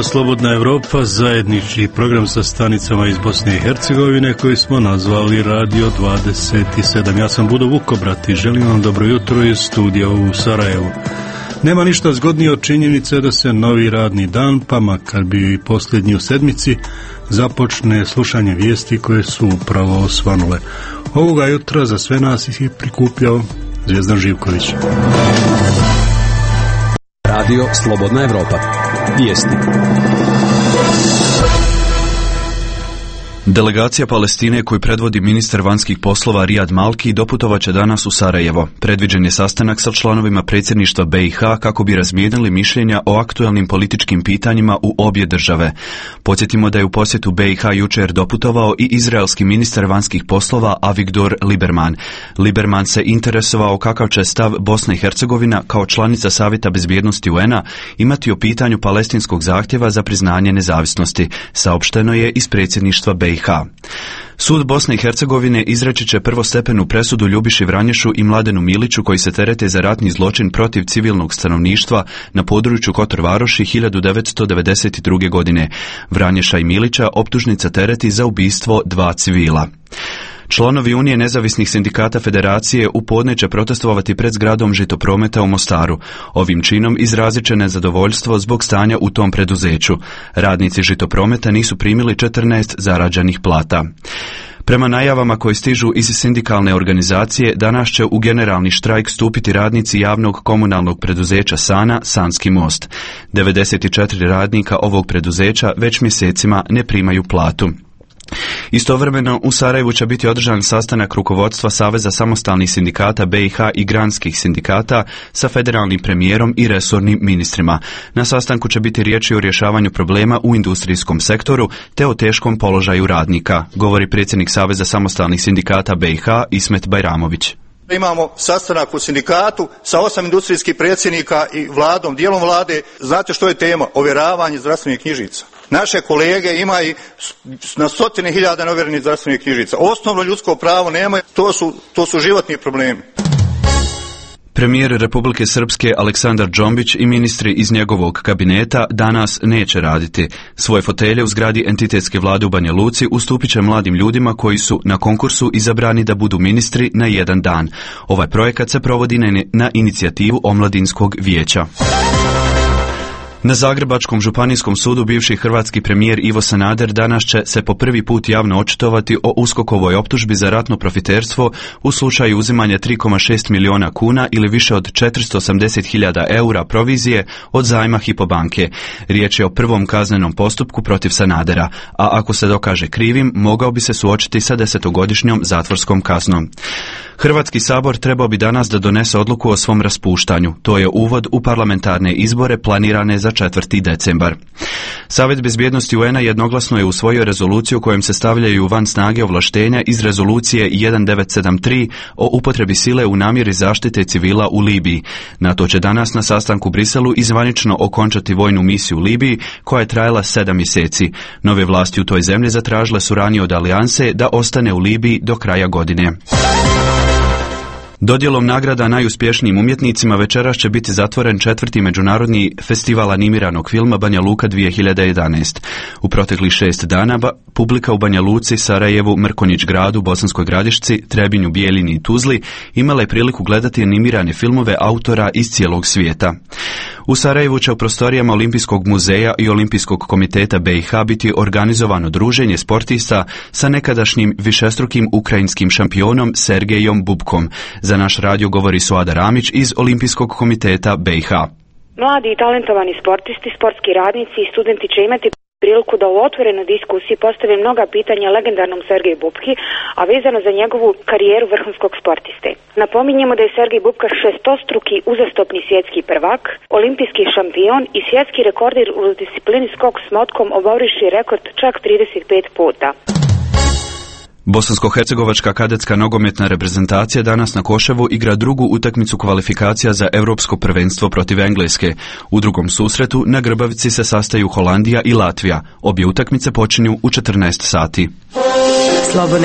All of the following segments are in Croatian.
Radio Slobodna Evropa, zajednički program sa stanicama iz Bosne i Hercegovine koji smo nazvali Radio 27. Ja sam Budo Vukobrat i želim vam dobro jutro iz studija u Sarajevu. Nema ništa zgodnije od činjenice da se novi radni dan, pa makar bi i posljednji u sedmici, započne slušanje vijesti koje su upravo osvanule. Ovoga jutra za sve nas ih je prikupljao Zvijezdan Živković. Radio Slobodna Evropa. Vijesti. Delegacija Palestine koju predvodi ministar vanjskih poslova Rijad Malki doputovaće danas u Sarajevo. Predviđen je sastanak sa članovima predsjedništva BiH kako bi razmijenili mišljenja o aktualnim političkim pitanjima u obje države. Podsjetimo da je u posjetu BiH jučer doputovao i izraelski ministar vanjskih poslova Avigdor Lieberman. Lieberman se interesovao kakav će stav Bosna i Hercegovina kao članica Savjeta bezbjednosti UN-a imati o pitanju palestinskog zahtjeva za priznanje nezavisnosti, saopšteno je iz predsjedništva BiH. Sud Bosne i Hercegovine izreći će prvostepenu presudu Ljubiši Vranješu i Mladenu Miliću koji se terete za ratni zločin protiv civilnog stanovništva na području Kotor Varoši 1992. godine. Vranješa i Milića optužnica tereti za ubistvo 2 civila. Članovi Unije nezavisnih sindikata Federacije u podne će protestovati pred zgradom Žitoprometa u Mostaru. Ovim činom izrazit će nezadovoljstvo zbog stanja u tom preduzeću. Radnici Žitoprometa nisu primili 14 zarađenih plata. Prema najavama koje stižu iz sindikalne organizacije, danas će u generalni štrajk stupiti radnici javnog komunalnog preduzeća Sana, Sanski most. 94 radnika ovog preduzeća već mjesecima ne primaju platu. Istovremeno u Sarajevu će biti održan sastanak rukovodstva Saveza samostalnih sindikata BiH i granskih sindikata sa federalnim premijerom i resornim ministrima. Na sastanku će biti riječi o rješavanju problema u industrijskom sektoru te o teškom položaju radnika, govori predsjednik Saveza samostalnih sindikata BiH Ismet Bajramović. Imamo sastanak u sindikatu sa 8 industrijskih predsjednika i vladom, dijelom vlade. Znate što je tema? Ovjeravanje zdravstvenih knjižica. Naše kolege imaju na stotine hiljada neovjerenih zdravstvenih knjižica. Osnovno ljudsko pravo nemaju, to su životni problemi. Premijer Republike Srpske Aleksandar Džombić i ministri iz njegovog kabineta danas neće raditi. Svoje fotelje u zgradi entitetske vlade u Banja Luci ustupit će mladim ljudima koji su na konkursu izabrani da budu ministri na jedan dan. Ovaj projekat se provodi na inicijativu Omladinskog vijeća. Na Zagrebačkom županijskom sudu bivši hrvatski premijer Ivo Sanader danas će se po prvi put javno očitovati o USKOK-ovoj optužbi za ratno profiterstvo u slučaju uzimanja 3,6 milijuna kuna ili više od 480.000 eura provizije od zajma Hypo banke. Riječ je o prvom kaznenom postupku protiv Sanadera, a ako se dokaže krivim, mogao bi se suočiti sa 10-godišnjom zatvorskom kaznom. Hrvatski sabor trebao bi danas da donese odluku o svom raspuštanju. To je uvod u parlamentarne izbore planirane za 4. decembar. Savjet bezbjednosti UN-a jednoglasno je usvojio rezoluciju kojom se stavljaju van snage ovlaštenja iz rezolucije 1973 o upotrebi sile u namjeri zaštite civila u Libiji. NATO će danas na sastanku u Briselu zvanično okončati vojnu misiju u Libiji koja je trajala 7 mjeseci. Nove vlasti u toj zemlji zatražile su ranije od alijanse da ostane u Libiji do kraja godine. Dodjelom nagrada najuspješnijim umjetnicima večeras će biti zatvoren 4. međunarodni festival animiranog filma Banja Luka 2011. U proteklih 6 dana publika u Banja Luci, Sarajevu, Mrkonjić Gradu, Bosanskoj Gradišci, Trebinju, Bijeljini i Tuzli imala je priliku gledati animirane filmove autora iz cijelog svijeta. U Sarajevu će u prostorijama Olimpijskog muzeja i Olimpijskog komiteta BiH biti organizovano druženje sportista sa nekadašnjim višestrukim ukrajinskim šampionom Sergejom Bubkom. Za naš radio govori Suada Ramić iz Olimpijskog komiteta BiH. Mladi i talentovani sportisti, sportski radnici i studenti će imati priliku da u otvorenoj diskusiji postave mnoga pitanja legendarnom Sergeju Bubki, a vezano za njegovu karijeru vrhunskog sportiste. Napominjemo da je Sergej Bubka šestostruki uzastopni svjetski prvak, olimpijski šampion i svjetski rekorder u disciplini skok s motkom, oborivši rekord čak 35 puta. Bosansko-hercegovačka kadetska nogometna reprezentacija danas na Koševu igra drugu utakmicu kvalifikacija za Europsko prvenstvo protiv Engleske. U drugom susretu na Grbavici se sastaju Holandija i Latvija. Obje utakmice počinju u 14 sati.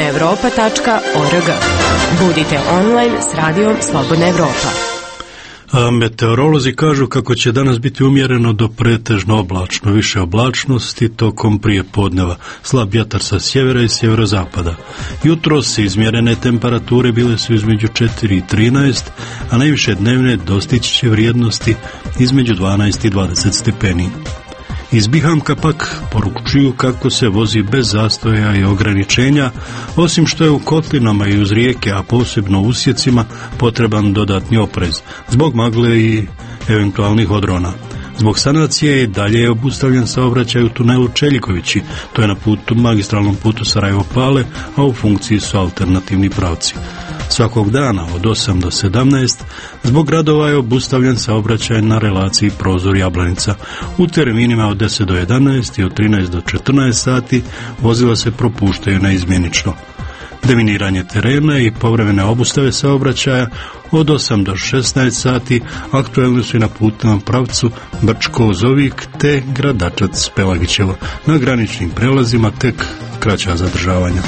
slobodnaevropa.org. Budite online s radijom Slobodna Evropa. A meteorolozi kažu kako će danas biti umjereno do pretežno oblačno, više oblačnosti tokom prije podneva, slab vjetar sa sjevera i sjeverozapada. Jutros izmjerene temperature bile su između 4 i 13, a najviše dnevne dostići će vrijednosti između 12 i 20 stepeni. Iz Bihamka pak poručuju kako se vozi bez zastoja i ograničenja, osim što je u kotlinama i uz rijeke, a posebno u usjecima, potreban dodatni oprez, zbog magle i eventualnih odrona. Zbog sanacije i dalje je obustavljen saobraćaj u tunelu Čeljikovići, to je na magistralnom putu Sarajevo-Pale, a u funkciji su alternativni pravci. Svakog dana od 8 do 17 zbog radova je obustavljen saobraćaj na relaciji Prozor-Jablanica. U terminima od 10 do 11 i od 13 do 14 sati vozila se propuštaju neizmjenično. Deminiranje terena i povremene obustave saobraćaja od 8 do 16 sati aktuelni su i na putnom pravcu Brčko-Zovik te Gradačac-Pelagićevo. Na graničnim prelazima tek kraća zadržavanja.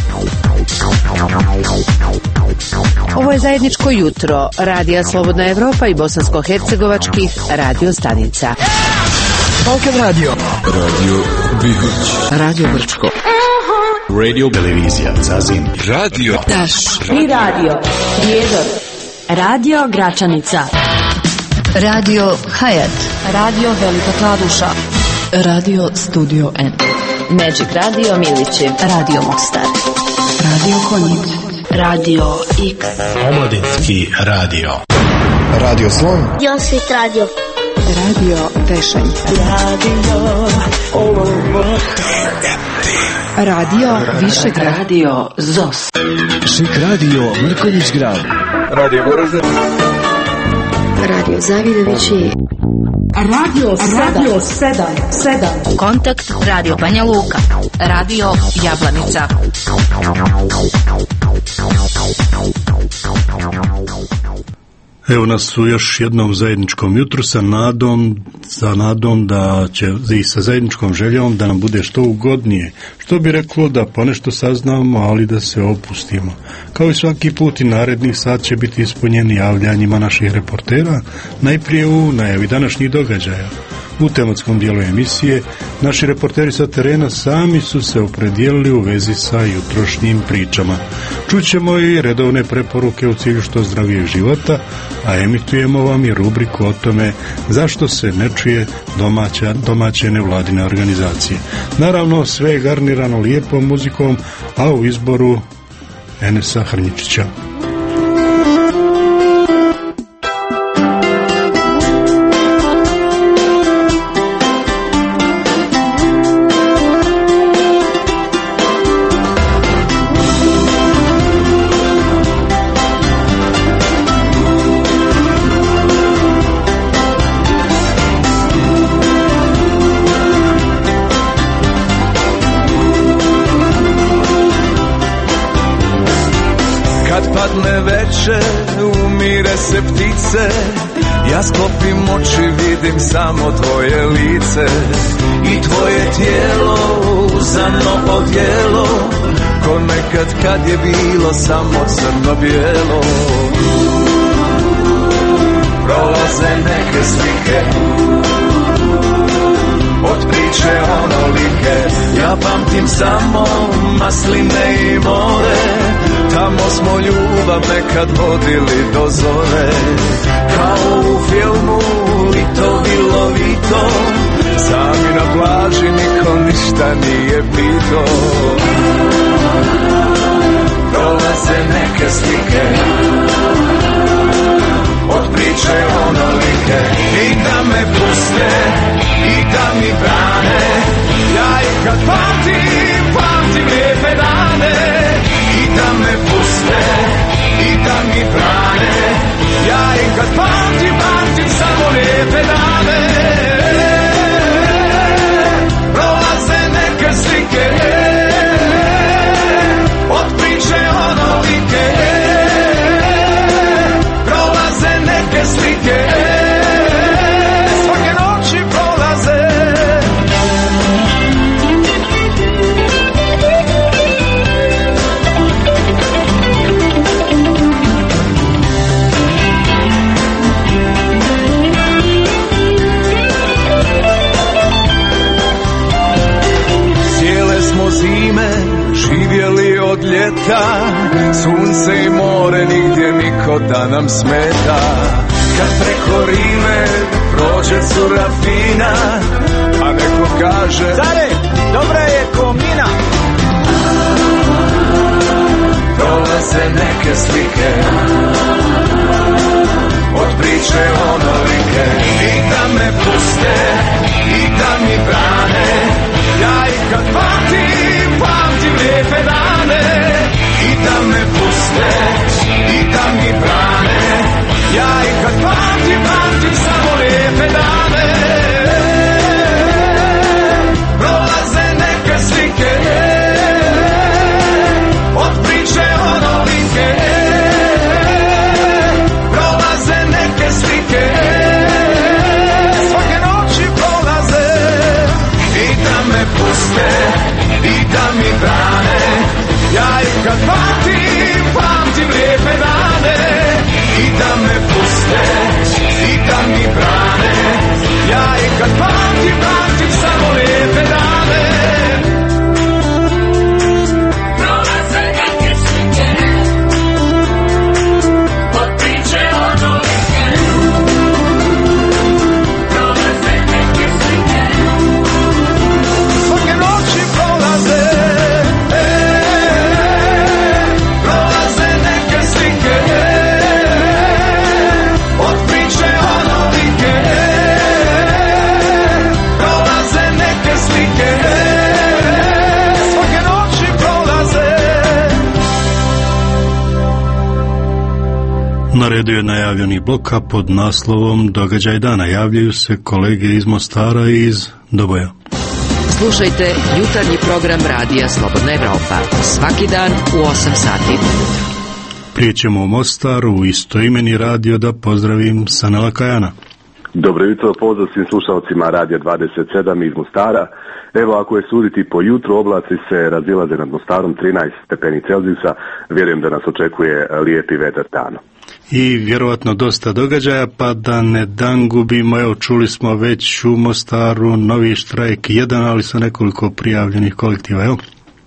Ovo je zajedničko jutro Radija Slobodna Evropa i bosansko-hercegovačkih radio stanica. Balkan Radio, Radio Bihać, Radio Brčko, Radio Televizija Zazin, Radio Taš i Radio Prijedor, Radio Gračanica, Radio Hayat, Radio Velika Kladuša, Radio Studio N, Magic Radio Milići, Radio Mostar, Radio Konjic, Radio X, Omladinski radio, Radio Slon, Josvit Radio, Radio Pešanica, Radio Višeg, Radio ZOS, Šik Radio Mrkonjić Grad, Radio Goražde, Radio Zavidovići, Radio 7, Kontakt Radio Banja Luka, Radio Jablanica. Evo nas u još jednom zajedničkom jutru sa nadom da će i sa zajedničkom željom da nam bude što ugodnije, što bi reklo da ponešto saznamo, ali da se opustimo. Kao i svaki put i narednih sat će biti ispunjeni javljanjima naših reportera, najprije u najavi današnjih događaja. U tematskom dijelu emisije naši reporteri sa terena sami su se opredijelili u vezi sa jutrošnjim pričama. Čućemo i redovne preporuke u cilju što zdravijeg života, a emitujemo vam i rubriku o tome zašto se ne čuje domaće nevladine organizacije. Naravno, sve je garnirano lijepom muzikom, a u izboru Enesa Hrnjičića. Umire se ptice, ja sklopim oči, vidim samo tvoje lice i tvoje tijelo uzano odjelo, ko nekad kad je bilo samo crno-bijelo. Prolaze neke slike od priče onolike, ja pamtim samo masline i more, tamo smo ljubav nekad vodili do zore. Kao u filmu Lito Vilo Vito, sami na plaži niko ništa nije pito. Prolaze neke slike od priče onolike, i da me puste i da mi brane, ja ih kad pamtim lijepe dane. I da me puste i da mi brane, ja ih kad pamtim samo lijepe dane. Prolaze neke slike od priče onolike, prolaze neke slike, svake noći prolaze. ljeta, sunce i more, nigdje niko da nam smeta. Kad preko Rime prođe cura fina, a neko kaže: care, dobra je ko mina. Prolaze neke slike od priče onolike, i da me puste, i da mi brane. Ja ih kad pamtim lijepe dane. I da me puste, i da mi brane. Ja ih kad pamtim samo lijepe dane. Prolaze neke slike od priče onolike. Prolaze neke slike, svake noći prolaze. I da me puste, i da mi brane. Ja ih kad pamtim lijepe dane. I da me puste, i da mi brane. Ja ih kad pamtim samo lijepe dane. Prolaze neke slike od priče onolike. Prolaze neke slike, svake noći prolaze. Prolaze neke slike od priče onolike. Prolaze neke slike, svake noći prolaze. Na redu je najavljeni blok, a pod naslovom Događaj dana javljaju se kolege iz Mostara i iz Doboja. Slušajte jutarnji program Radija Slobodna Evropa svaki dan u 8 sati ujutro. Prije ćemo u Mostaru, u istoimeni radio, da pozdravim Sanela Kajana. Dobro jutro, pozdrav svim slušalcima Radija 27 iz Mostara. Evo, ako je suditi po jutru, oblaci se razilaze nad Mostarom, 13 stepeni Celzijusa. Vjerujem da nas očekuje lijepi vetar dana. I vjerovatno dosta događaja, pa da ne dan gubimo. Evo, čuli smo već u Mostaru novi štrajk jedan, ali sa nekoliko prijavljenih kolektiva, evo.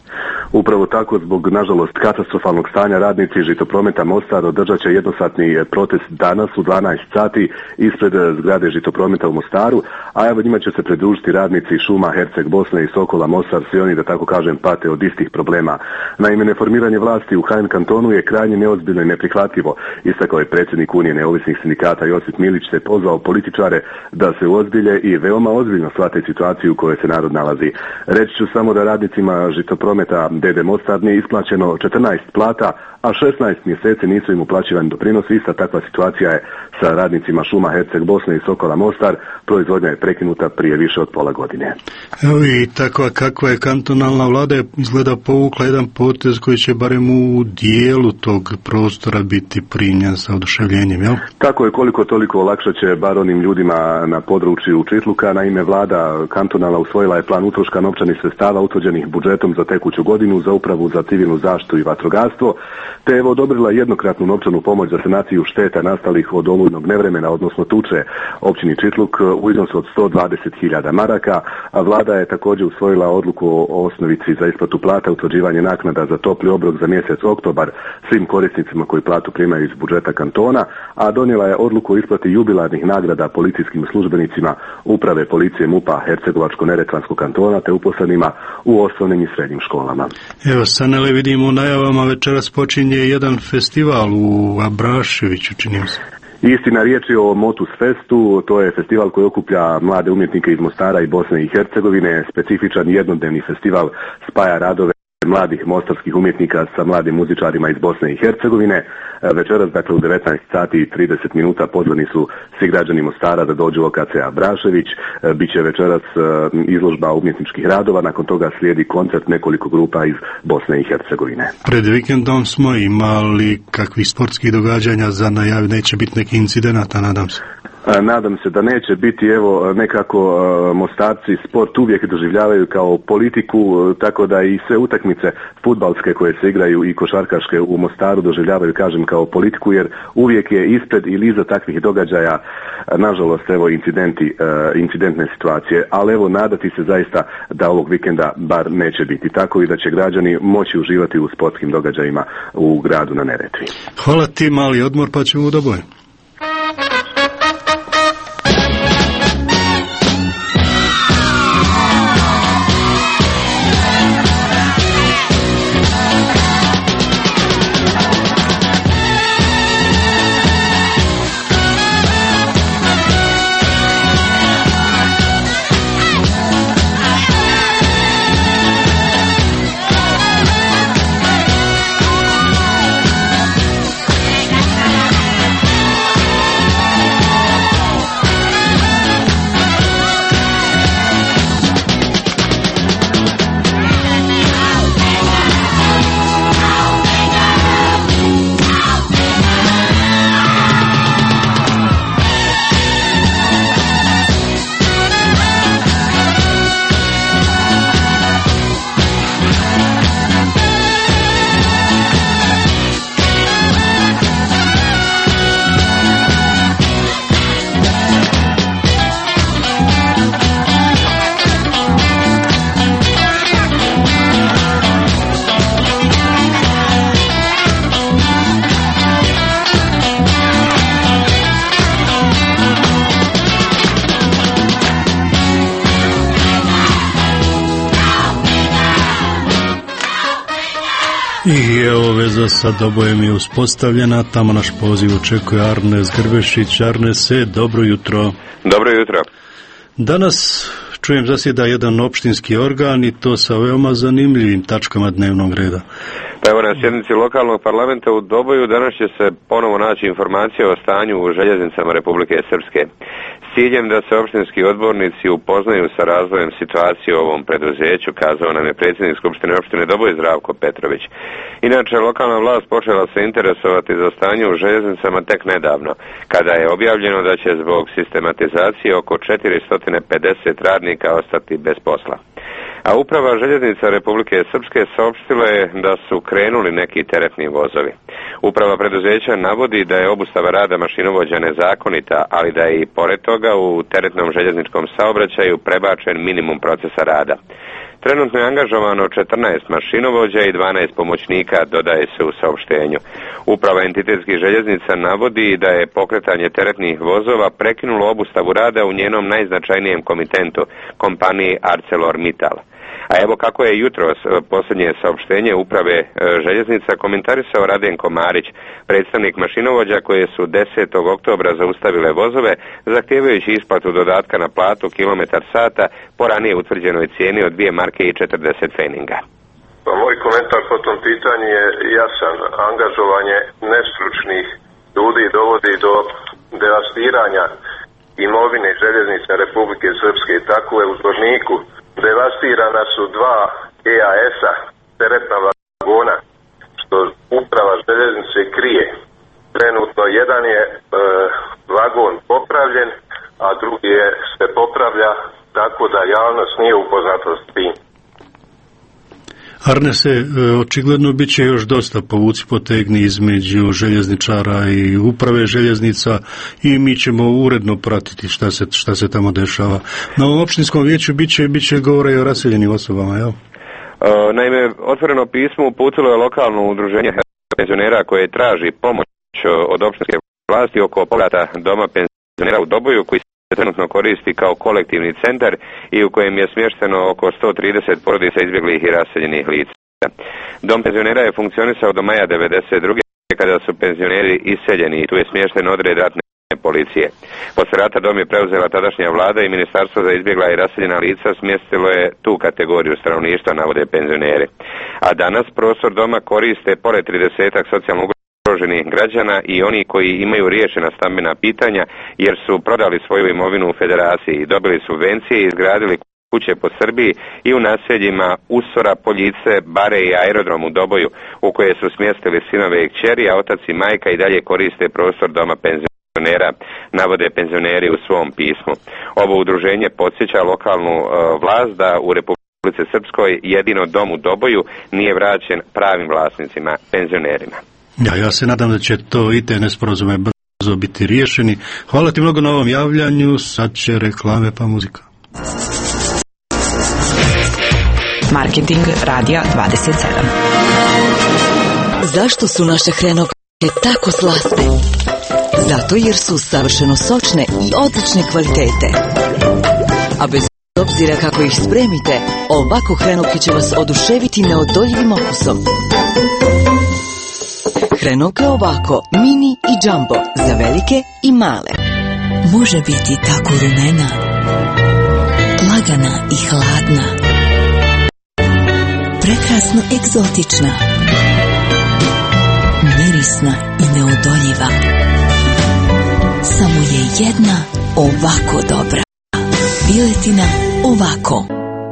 Upravo tako, zbog nažalost katastrofalnog stanja, radnici Žitoprometa Mostar održat će jednosatni protest danas u 12 sati ispred zgrade Žitoprometa u Mostaru, a evo njima će se pridružiti radnici Šuma, Herceg Bosne i Sokola Mostar, svi oni, da tako kažem, pate od istih problema. Naime, neformiranje vlasti u HN kantonu je krajnje neozbiljno i neprihvatljivo, istakao je predsjednik Unije neovisnih sindikata Josip Milić, te pozvao političare da se uozbilje i veoma ozbiljno shvate situaciju u kojoj se narod nalazi. Reći ću samo da radnicima Žitoprometa D.D. Mostar nije isplaćeno 14 plata, a 16 mjeseci nisu im uplaćivani doprinosi. Ista takva situacija je sa radnicima Šuma, Herceg Bosne i Sokola Mostar. Proizvodnja je prekinuta prije više od pola godine. Evo i takva kakva je kantonalna vlada je izgleda povukla jedan potez koji će barem u dijelu tog prostora biti primljen sa oduševljenjem, jel? Tako je, koliko toliko olakšat će bar onim ljudima na području Čitluka. Naime, vlada kantonalna usvojila je plan utroška novčanih sredstava utvrđenih budžetom za tekuću godinu za Upravu za civilnu zaštitu i vatrogastvo, te je odobrila jednokratnu novčanu pomoć za sanaciju šteta nastalih od olujnog nevremena, odnosno tuče općini Čitluk u iznosu od 120.000 maraka, a vlada je također usvojila odluku o osnovici za isplatu plata, utvrđivanje naknada za topli obrok za mjesec oktobar svim korisnicima koji platu primaju iz budžeta kantona, a donijela je odluku o isplati jubilarnih nagrada policijskim službenicima Uprave policije MUP-a Hercegovačko-neretvanskog kantona te uposlenima u osnovnim i srednjim školama. Evo, Sanele, vidimo u najavama večeras počinje jedan festival u Abraševiću, činim se. Istina, riječ je o Motus Festu, to je festival koji okuplja mlade umjetnike iz Mostara i Bosne i Hercegovine. Specifičan jednodnevni festival spaja radove mladih mostarskih umjetnika sa mladim muzičarima iz Bosne i Hercegovine. Večeras, dakle u 19 sati i 30 minuta pozvani su svi građani Mostara da dođu u lokacija Abrašević. Biće večeras izložba umjetničkih radova, nakon toga slijedi koncert nekoliko grupa iz Bosne i Hercegovine. Pred vikendom smo imali kakvih sportskih događanja za najavi, neće biti neki incidenata, nadam se. Nadam se da neće biti, evo, nekako Mostarci sport uvijek doživljavaju kao politiku, tako da i sve utakmice fudbalske koje se igraju i košarkaške u Mostaru doživljavaju, kažem, kao politiku, jer uvijek je ispred ili iza takvih događaja, nažalost, evo, incidentne situacije, ali evo, nadati se zaista da ovog vikenda bar neće biti tako i da će građani moći uživati u sportskim događajima u gradu na Neretvi. Hvala ti, mali odmor, pa ćemo u Doboj. I evo veza sa Dobojem je uspostavljena, tamo naš poziv očekuje Arnes Grbešić. Arnese, dobro jutro. Dobro jutro. Danas čujem zasjeda jedan opštinski organ i to sa veoma zanimljivim tačkama dnevnog reda. Pa evo na sjednici lokalnog parlamenta u Doboju danas će se ponovo naći informacije o stanju u željeznicama Republike Srpske. S ciljem da se opštinski odbornici upoznaju sa razvojem situacije u ovom preduzeću, kazao nam je predsjednik Skupštine opštine Doboj Zdravko Petrović. Inače, lokalna vlast počela se interesovati za stanje u željeznicama tek nedavno, kada je objavljeno da će zbog sistematizacije oko 450 radnika ostati bez posla. A uprava željeznica Republike Srpske saopštila je da su krenuli neki teretni vozovi. Uprava preduzeća navodi da je obustava rada mašinovođa nezakonita, ali da je i pored toga u teretnom željezničkom saobraćaju prebačen minimum procesa rada. Trenutno je angažovano 14 mašinovođa i 12 pomoćnika, dodaje se u saopštenju. Uprava entitetskih željeznica navodi da je pokretanje teretnih vozova prekinulo obustavu rada u njenom najznačajnijem komitentu, kompaniji ArcelorMittal. A evo kako je jutros posljednje saopštenje uprave željeznica komentarisao Radenko Marić, predstavnik mašinovođa koje su 10. oktobra zaustavile vozove, zahtijevajući isplatu dodatka na platu kilometar sata po ranije utvrđenoj cijeni od 2 marke i 40 feninga. Pa moj komentar po tom pitanju je jasan. Angažovanje nestručnih ljudi dovodi do devastiranja imovine željeznica Republike Srpske. Tako je u Zvorniku devastirana su 2 EAS-a, teretna vagona, što uprava željeznice krije. Trenutno jedan je vagon popravljen, a drugi se popravlja, tako da javnost nije upoznata s tim. Arnese, očigledno bit će još dosta povuci potegni između željezničara i uprave željeznica i mi ćemo uredno pratiti šta se tamo dešava. Na ovom opštinskom vijeću bit će govora i o raseljenim osobama, jel? Naime, otvoreno pismo uputilo je lokalno udruženje penzionera koje traži pomoć od opštinske vlasti oko povrata doma penzionera u Doboju, koji se trenutno koristi kao kolektivni centar i u kojem je smješteno oko 130 porodica izbjeglih i raseljenih lica. Dom penzionera je funkcionisao do maja 1992. kada su penzioneri iseljeni i tu je smješten odred ratne policije. Posle rata dom je preuzela tadašnja vlada i Ministarstvo za izbjegla i raseljena lica smjestilo je tu kategoriju stanovništva, navode penzioneri. A danas prostor doma koriste pored 30-ak socijalno ugroženih građana i oni koji imaju riješena stambena pitanja jer su prodali svoju imovinu u Federaciji, dobili subvencije i izgradili kuće po Srbiji i u naseljima Usora, Poljice, Bare i Aerodrom u Doboju, u koje su smjestili sinove i kćeri, a otac i majka i dalje koriste prostor doma penzionera. penzionera, navode penzioneri u svom pismu. Ovo udruženje podsjeća lokalnu vlast da u Republici Srpskoj jedino dom u Doboju nije vraćen pravim vlasnicima, penzionerima. Ja se nadam da će to i te nesporazume brzo biti riješeni. Hvala ti mnogo na ovom javljanju, sad će reklame pa muzika. Marketing Radija 27. Zašto su naše hrenovke tako slatke? Zato jer su savršeno sočne i odlične kvalitete. A bez obzira kako ih spremite, ovako hrenovke će vas oduševiti neodoljivim okusom. Hrenovke ovako, mini i jumbo, za velike i male. Može biti tako rumena, lagana i hladna, prekrasno egzotična, mirisna i neodoljiva. Samo je jedna ovako dobra. Piletina ovako.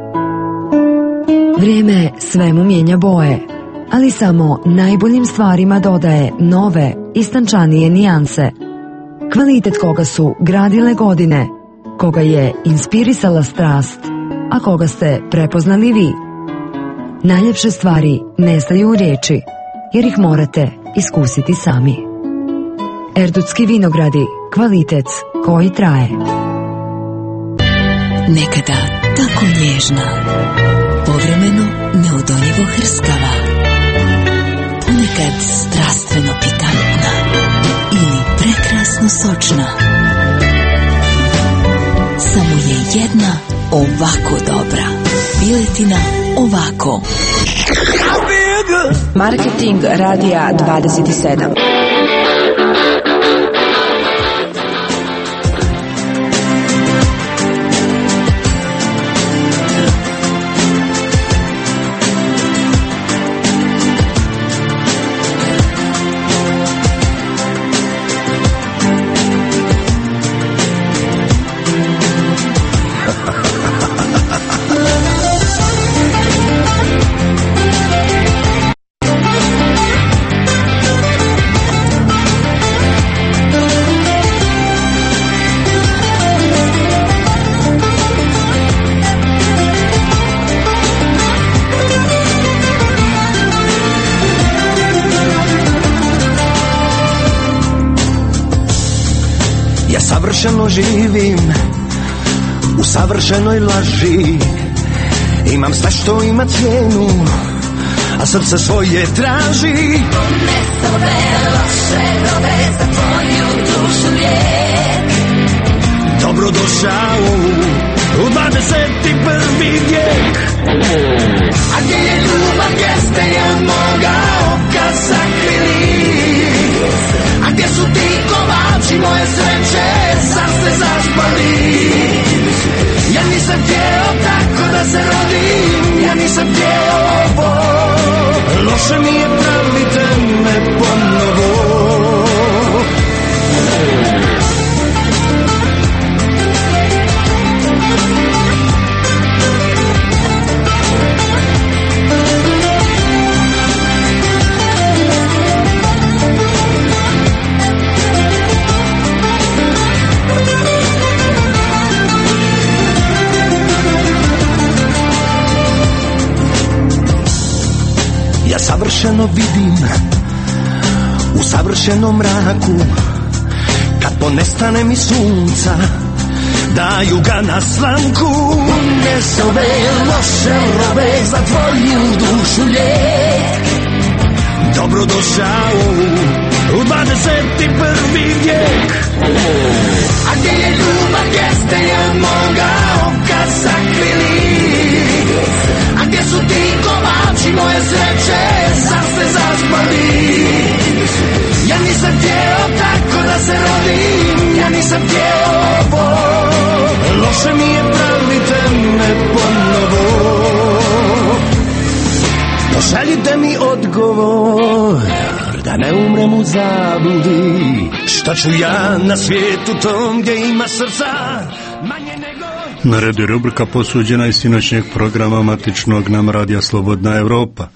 Vrijeme svemu mijenja boje, ali samo najboljim stvarima dodaje nove, istančanije nijanse. Kvalitet koga su gradile godine, koga je inspirisala strast, a koga ste prepoznali vi. Najljepše stvari nestaju u riječi, jer ih morate iskusiti sami. Erdutski vinogradi, kvalitet koji traje. Nekada tako nježna, povremeno neodoljivo hrskava, ponekad strastveno pikantna ili prekrasno sočna. Samo je jedna ovako dobra. Piletina ovako. Marketing Radija 27. Savršeno živim u savršenoj laži. Imam sve što ima cijenu, a srce svoje traži. Poneso loše dobe za tvoju dušu lijek. Dobrodošao u 21. vijek. A gdje je ljubav, gdje ste je moga oka sakrili? A gdje su ti kovači moje sreće, sad ste zaspali? Ja nisam htjeo tako da se rodim, ja nisam htjeo ovo. Loše mi je, pravite me ponovo. Ja savršeno vidim u savršenom mraku, kad ponestane mi sunca, daju ga na slamku. Unes ove loše robe za tvoju dušu lijek. Dobrodošao u 21. vijek. A gdje je ljubav, gdje ste je moga oka sakrili? A gdje su ti kovači moje sreće, sad ste zaspali? Ja nisam htjeo tako da se rodim, ja nisam htjeo ovo. Loše mi je, pravite me ponovo. Pošaljite mi odgovor, da ne umrem u zabludi. Šta ću ja na svijetu tom gdje ima srca manje nego... Na redu je rubrika posuđena iz sinoćnjeg programa matičnog nam radija Slobodna Evropa.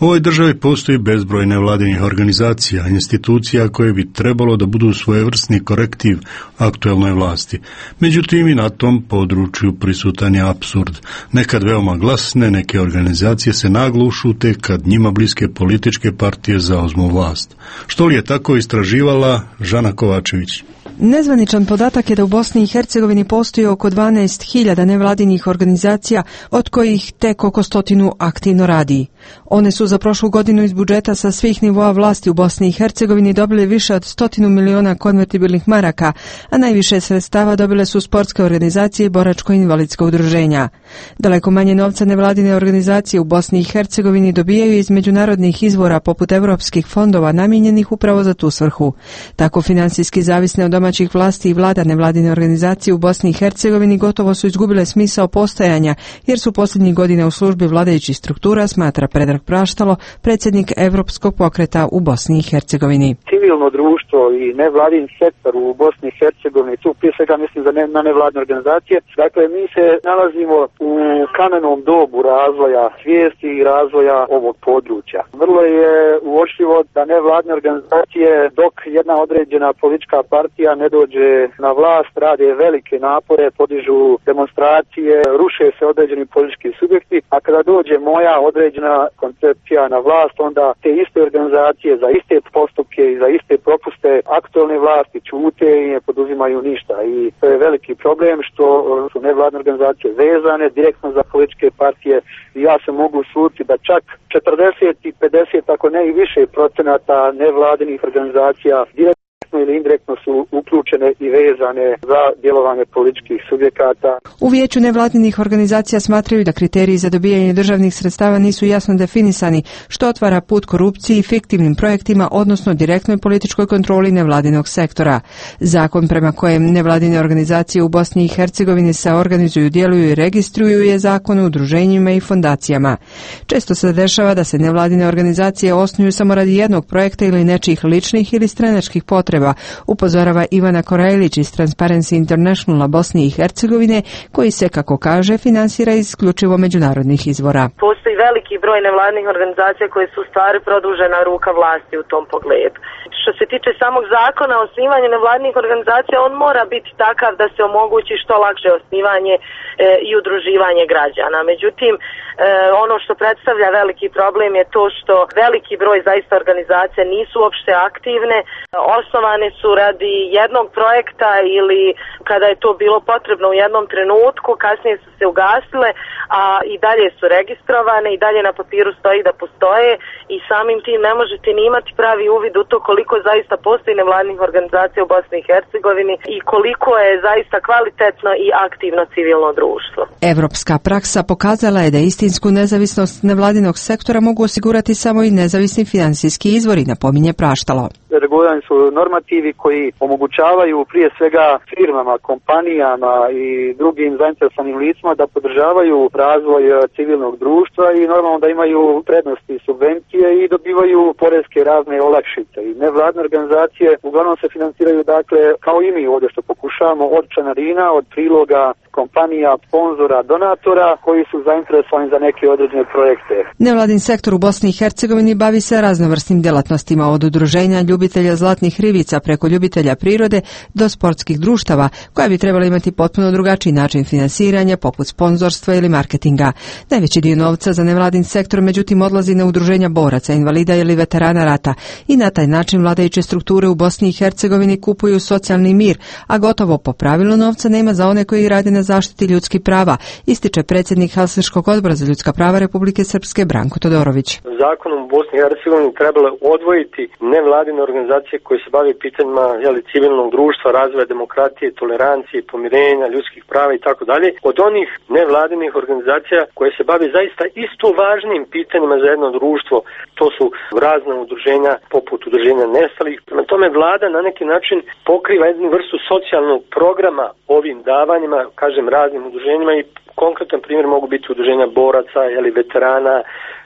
U ovoj državi postoji bezbroj nevladinih organizacija, institucija koje bi trebalo da budu svojevrsni korektiv aktuelnoj vlasti. Međutim, i na tom području prisutan je apsurd. Nekad veoma glasne, neke organizacije se naglo ušute kad njima bliske političke partije zauzmu vlast. Što li je tako istraživala Žana Kovačević? Nezvaničan podatak je da u Bosni i Hercegovini postoji oko 12.000 nevladinih organizacija, od kojih tek oko 100 aktivno radi. One su za prošlu godinu iz budžeta sa svih nivoa vlasti u Bosni i Hercegovini dobile više od 100 miliona konvertibilnih maraka, a najviše sredstava dobile su sportske organizacije i boračko-invalidska udruženja. Daleko manje novca nevladine organizacije u Bosni i Hercegovini dobijaju iz međunarodnih izvora poput europskih fondova namijenjenih upravo za tu svrhu. Tako finansijski zavisne od domaćih vlasti i vlada nevladine organizacije u Bosni i Hercegovini gotovo su izgubile smisao postojanja, jer su posljednjih godina u službi vladajućih struktura, smatra Predrag Praštalo, predsjednik Evropskog pokreta u Bosni i Hercegovini. Civilno društvo i nevladin sektor u Bosni i Hercegovini, tu prije svega mislim na nevladine organizacije, dakle mi se nalazimo u kamenom dobu razvoja svijesti i razvoja ovog područja. Vrlo je uočljivo da nevladine organizacije, dok jedna određena politička partija ne dođe na vlast, rade velike napore, podižu demonstracije, ruše se određeni politički subjekti, a kada dođe moja određena koncepcija na vlast, onda te iste organizacije za iste postupke i za iste propuste aktualne vlasti ćute i ne poduzimaju ništa. I to je veliki problem što su nevladne organizacije vezane direktno za političke partije i ja se mogu suditi da čak 40 i 50, ako ne i više procenata nevladinih organizacija direktno ili indirektno su uključene i vezane za djelovanje političkih subjekata. U vijeću nevladinih organizacija smatraju da kriteriji za dobijanje državnih sredstava nisu jasno definisani, što otvara put korupciji i fiktivnim projektima, odnosno direktnoj političkoj kontroli nevladinog sektora. Zakon prema kojem nevladine organizacije u Bosni i Hercegovini se organizuju, djeluju i registruju je zakon o udruženjima i fondacijama. Često se dešava da se nevladine organizacije osnuju samo radi jednog projekta ili nečijih ličnih ili stranačkih potreba, upozorava Ivana Korajlić iz Transparency Internationala Bosne i Hercegovine, koji se, kako kaže, finansira isključivo međunarodnih izvora. Postoji veliki broj nevladnih organizacija koje su u stvari produžena ruka vlasti u tom pogledu. Što se tiče samog zakona o osnivanju nevladnih organizacija, on mora biti takav da se omogući što lakše osnivanje i udruživanje građana. Međutim, ono što predstavlja veliki problem je to što veliki broj zaista organizacija nisu uopšte aktivne, osnovane su radi jednog projekta ili kada je to bilo potrebno u jednom trenutku, kasnije su se ugasile, a i dalje su registrovane i dalje na papiru stoji da postoje i samim tim ne možete ni imati pravi uvid u to koliko zaista postoji nevladnih organizacija u Bosni i Hercegovini i koliko je zaista kvalitetno i aktivno civilno društvo. Evropska praksa pokazala je da istinsku nezavisnost nevladinog sektora mogu osigurati samo i nezavisni financijski izvori, napominje Praštalo. Regulirani su normativi koji omogućavaju prije svega firmama, kompanijama i drugim zainteresovanim licima da podržavaju razvoj civilnog društva i normalno da imaju prednosti i subvencije i dobivaju poreske razne olakšice. I nevladne organizacije uglavnom se financiraju, dakle, kao i mi ovdje što pokušavamo, od članarina, od priloga kompanija, sponzora, donatora koji su zainteresovani za neke određene projekte. Nevladin sektor u Bosni i Hercegovini bavi se raznovrsnim djelatnostima, od udruženja ljubitelja zlatnih rivica preko ljubitelja prirode do sportskih društava, koja bi trebala imati potpuno drugačiji način finansiranja, poput sponzorstva ili marketinga. Najveći dio novca za nevladin sektor međutim odlazi na udruženja boraca, invalida ili veterana rata i na taj način vladajuće strukture u Bosni i Hercegovini kupuju socijalni mir, a gotovo po pravilu novca nema za one koji rade na zaštiti ljudskih prava, ističe predsjednik Helsinškog odbora za ljudska prava Republike Srpske Branko Todorović. Zakonom u Bosni i Hercegovini trebalo odvojiti nevladine organizacije koje se bave pitanjima civilnog društva, razvoja demokratije, tolerancije, pomirenja, ljudskih prava i tako dalje, od onih nevladinih organizacija koje se bave zaista isto važnim pitanjima za jedno društvo. To su razna udruženja poput udruženja nestalih. Prema tome vlada na neki način pokriva jednu vrstu socijalnog programa ovim davanjima, kažem, raznim udruženjima i konkretan primjer mogu biti udruženja boraca, veterana,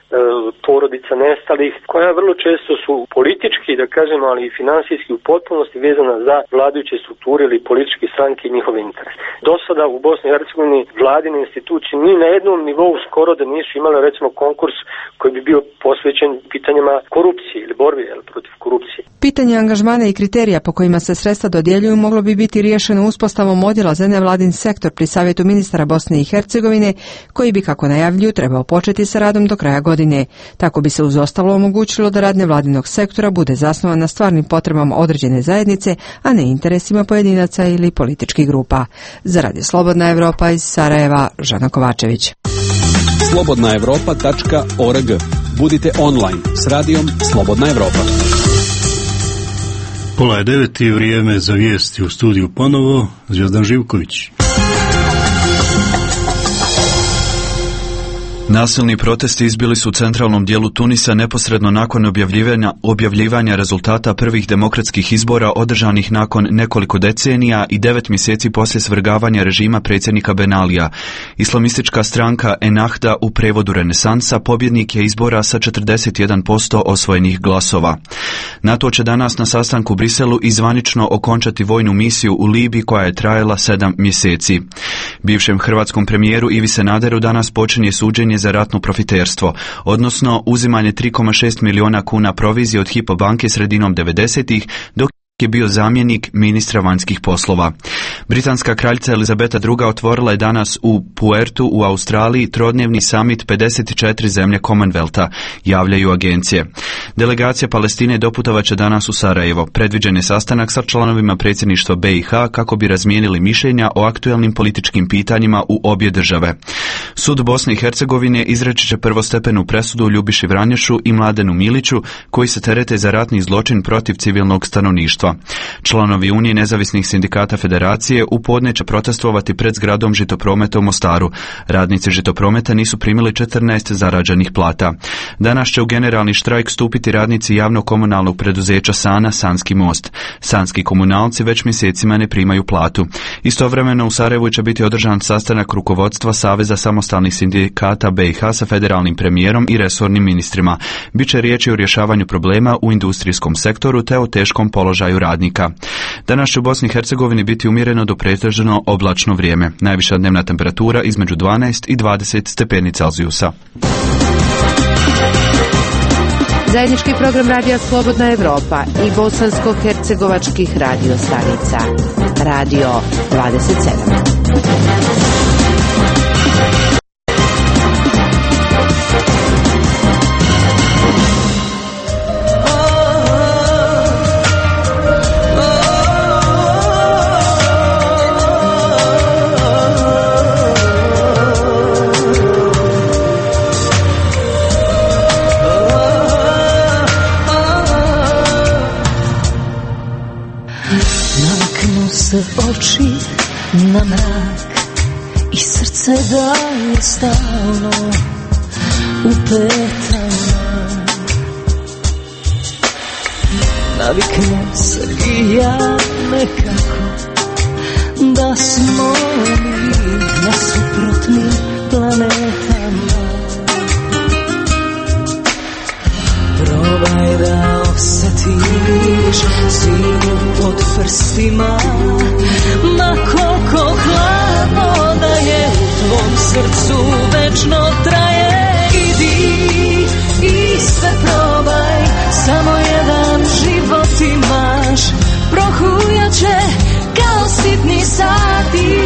porodica nestalih, koja vrlo često su politički, da kažemo, ali i finansijski u potpunosti vezana za vladajuće strukture ili političke stranke i njihove interese. Do sada u Bosni i Hercegovini vladine institucije ni na jednom nivou skoro da nisu imale recimo konkurs koji bi bio posvećen pitanjima korupcije ili borbe protiv korupcije. Pitanje angažmana i kriterija po kojima se sredstva dodjeljuju moglo bi biti riješeno uspostavom odjela za nevladin sektor pri Savjetu ministara Bosne i Hercegovine, koji bi, kako najavljuju, trebao početi sa radom do kraja godine. Tako bi se uz ostalo omogućilo da rad nevladinog sektora bude zasnovan na stvarnim potrebama određene zajednice, a ne interesima pojedinaca ili političkih grupa. Za Radio Slobodna Evropa iz Sarajeva, Žana Kovačević. slobodnaevropa.org. Budite online s radijom Slobodna Evropa. 8:30 je vrijeme za vijesti. U studiju ponovo Zvjezdan Živković. Nasilni protesti izbili su u centralnom dijelu Tunisa neposredno nakon objavljivanja rezultata prvih demokratskih izbora održanih nakon nekoliko decenija i 9 mjeseci poslije svrgavanja režima predsjednika Ben Alija. Islamistička stranka Ennahda, u prevodu Renesansa, pobjednik je izbora sa 41% osvojenih glasova. NATO će danas na sastanku u Briselu i zvanično okončati vojnu misiju u Libiji koja je trajala 7 mjeseci. Bivšem hrvatskom premijeru Ivi Sanaderu danas počinje suđenje za ratno profiterstvo, odnosno uzimanje 3,6 milijuna kuna provizije od Hypo banke sredinom 90-ih, dok je bio zamjenik ministra vanjskih poslova. Britanska kraljica Elizabeta II. Otvorila je danas u Puertu u Australiji trodnevni summit 54 zemlje Commonwealtha, javljaju agencije. Delegacija Palestine doputovat će danas u Sarajevo. Predviđen je sastanak sa članovima predsjedništva BiH kako bi razmijenili mišljenja o aktuelnim političkim pitanjima u obje države. Sud Bosne i Hercegovine izreći će prvostepenu presudu Ljubiši Vranješu i Mladenu Miliću, koji se terete za ratni zločin protiv civilnog stanovništva. Članovi Unije nezavisnih sindikata Federacije u podne će protestovati pred zgradom Žitoprometa u Mostaru. Radnici Žitoprometa nisu primili 14 zarađenih plata. Danas će u generalni štrajk stupiti radnici javnog komunalnog preduzeća Sana Sanski most. Sanski komunalci već mjesecima ne primaju platu. Istovremeno u Sarajevu će biti održan sastanak rukovodstva Saveza samostalnih sindikata BiH sa federalnim premijerom i resornim ministrima. Biće riječi o rješavanju problema u industrijskom sektoru te o teškom položaju radnika. Danas će u Bosni i Hercegovini biti umjereno do pretežno oblačno vrijeme. Najviša dnevna temperatura između 12 i 20 stepeni Celzijusa. Zajednički program Radija Slobodna Evropa i bosansko-hercegovačkih radio stanica. Radio 27. Se oči na mrak i srce daje stalno u petama. Naviknem se i ja nekako da smo mi na suprotnim planetama. Probaj da osjetiš zimu pod prstima, ma koliko hladno da je u tvom srcu večno traje. Idi i sve probaj, samo jedan život imaš, prohujaće kao sitni sati.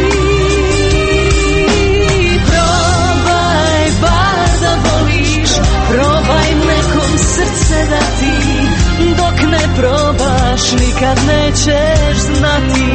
Probaj bar da voliš, probaj nekom srce dati, dok ne probaš nikad nećeš znati.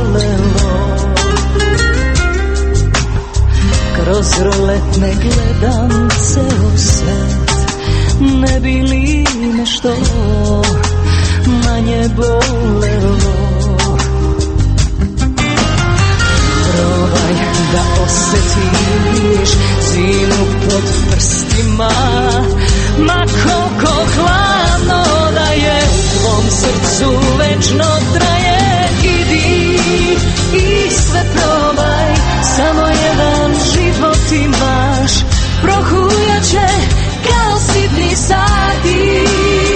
bolelo. Kroz roletne gledam ceo svet, ne bi li nešto manje bolelo. Probaj da osjetiš zimu pod prstima, ma koliko hladno da je u tvom srcu večno traje. Idi i sve probaj, samo jedan život imaš, prohujaće kao sitni sati.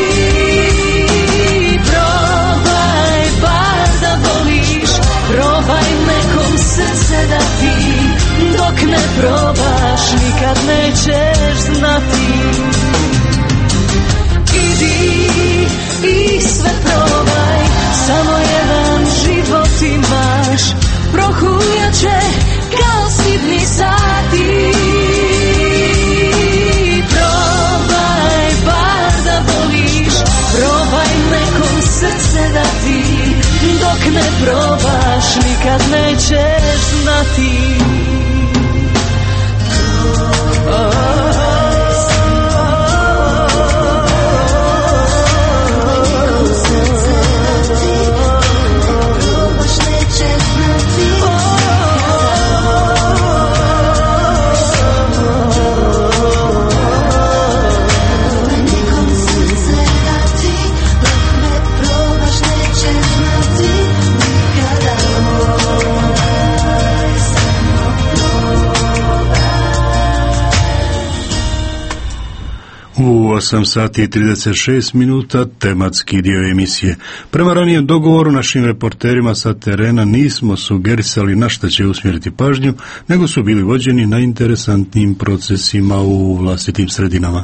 Probaj bar da voliš, probaj nekom srce dati, dok ne probaš nikad nećeš znati. Idi i sve probaj, samo jedan život imaš, prohujaće kao sitni sati. Probaj bar da voliš, probaj nekom srce dati, dok ne probaš nikad nećeš znati. U 8 sati i 36 minuta tematski dio emisije. Prema ranijem dogovoru našim reporterima sa terena nismo sugerisali na šta će usmjeriti pažnju, nego su bili vođeni na interesantnim procesima u vlastitim sredinama.